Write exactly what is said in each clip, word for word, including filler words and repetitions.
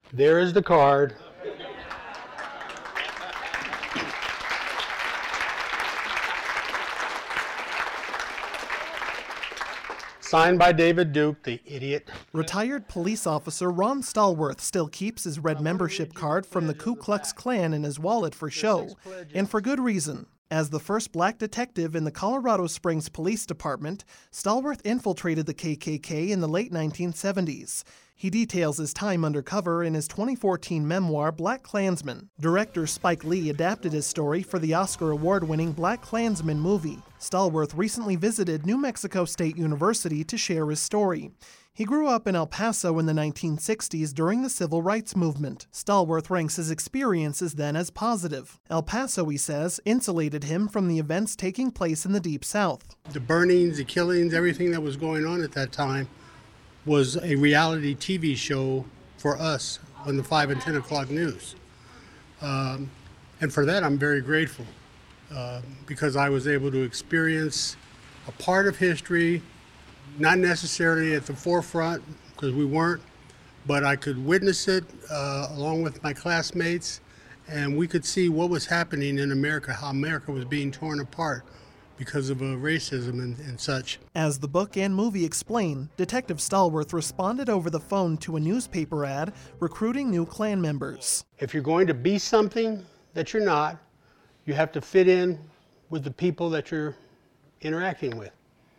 There is the card. Signed by David Duke, the idiot. Retired police officer Ron Stallworth still keeps his red membership card from the Ku Klux Klan in his wallet for show, and for good reason. As the first black detective in the Colorado Springs Police Department, Stallworth infiltrated the K K K in the late nineteen seventies. He details his time undercover in his twenty fourteen memoir, Black Klansman. Director Spike Lee adapted his story for the Oscar award-winning Black Klansman movie. Stallworth recently visited New Mexico State University to share his story. He grew up in El Paso in the nineteen sixties during the Civil Rights Movement. Stallworth ranks his experiences then as positive. El Paso, he says, insulated him from the events taking place in the Deep South. The burnings, the killings, everything that was going on at that time was a reality T V show for us on the five and ten o'clock news. Um, and for that, I'm very grateful uh, because I was able to experience a part of history, not necessarily at the forefront because we weren't, but I could witness it uh, along with my classmates, and we could see what was happening in America, how America was being torn apart because of uh, racism and, and such. As the book and movie explain, Detective Stallworth responded over the phone to a newspaper ad recruiting new Klan members. If you're going to be something that you're not, you have to fit in with the people that you're interacting with.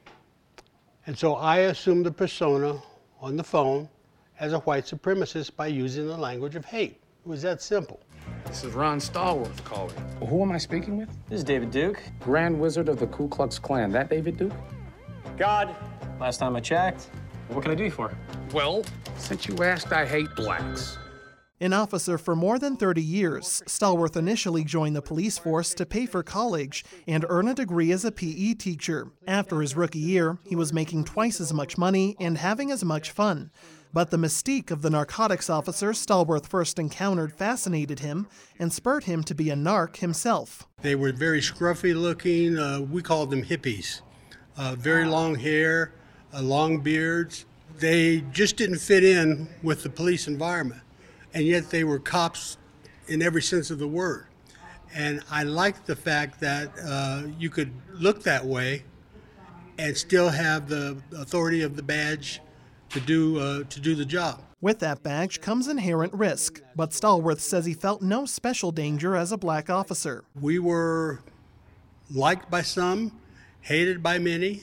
And so I assumed the persona on the phone as a white supremacist by using the language of hate. It was that simple. This is Ron Stallworth calling. Who am I speaking with? This is David Duke. Grand Wizard of the Ku Klux Klan. That David Duke? God. Last time I checked. What can I do you for? Well, since you asked, I hate blacks. An officer for more than thirty years, Stallworth initially joined the police force to pay for college and earn a degree as a P E teacher. After his rookie year, he was making twice as much money and having as much fun. But the mystique of the narcotics officer Stallworth first encountered fascinated him and spurred him to be a narc himself. They were very scruffy looking. Uh, we called them hippies. Uh, very long hair, uh, long beards. They just didn't fit in with the police environment. And yet they were cops in every sense of the word. And I liked the fact that uh, you could look that way and still have the authority of the badge to do uh, to do the job. With that badge comes inherent risk, but Stallworth says he felt no special danger as a black officer. We were liked by some, hated by many,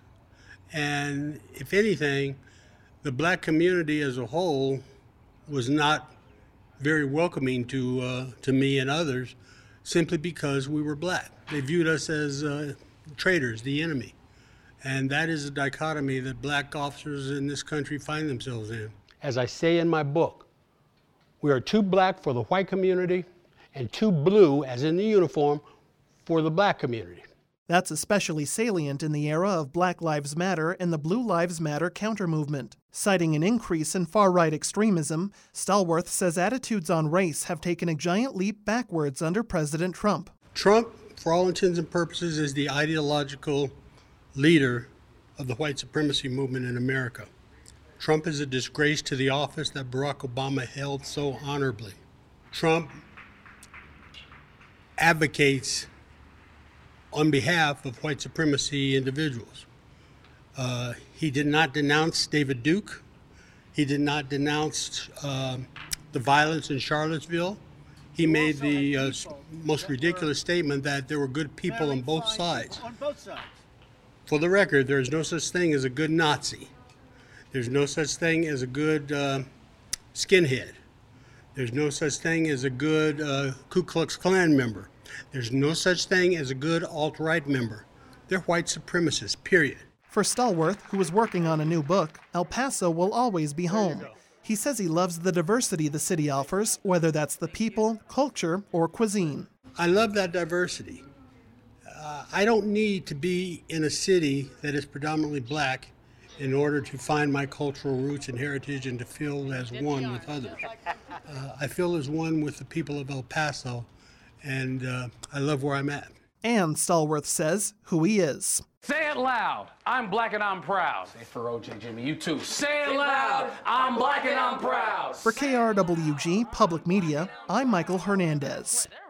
and if anything, the black community as a whole was not very welcoming to uh, to me and others, simply because we were black. They viewed us as uh, traitors, the enemy. And that is a dichotomy that black officers in this country find themselves in. As I say in my book, we are too black for the white community and too blue, as in the uniform, for the black community. That's especially salient in the era of Black Lives Matter and the Blue Lives Matter counter-movement. Citing an increase in far-right extremism, Stallworth says attitudes on race have taken a giant leap backwards under President Trump. Trump, for all intents and purposes, is the ideological leader of the white supremacy movement in America. Trump is a disgrace to the office that Barack Obama held so honorably. Trump advocates on behalf of white supremacy individuals. Uh, he did not denounce David Duke. He did not denounce uh, the violence in Charlottesville. He made the uh, most ridiculous statement that there were good people on both sides. On both sides. For the record, there is no such thing as a good Nazi. There's no such thing as a good uh, skinhead. There's no such thing as a good uh, Ku Klux Klan member. There's no such thing as a good alt-right member. They're white supremacists, period. For Stallworth, who is working on a new book, El Paso will always be home. He says he loves the diversity the city offers, whether that's the people, culture, or cuisine. I love that diversity. Uh, I don't need to be in a city that is predominantly black in order to find my cultural roots and heritage and to feel as one with others. Uh, I feel as one with the people of El Paso, and uh, I love where I'm at. And Stallworth says who he is. Say it loud. I'm black and I'm proud. Say it for O J, Jimmy. You too. Say it loud. I'm black and I'm proud. For K R W G Public Media, I'm Michael Hernandez.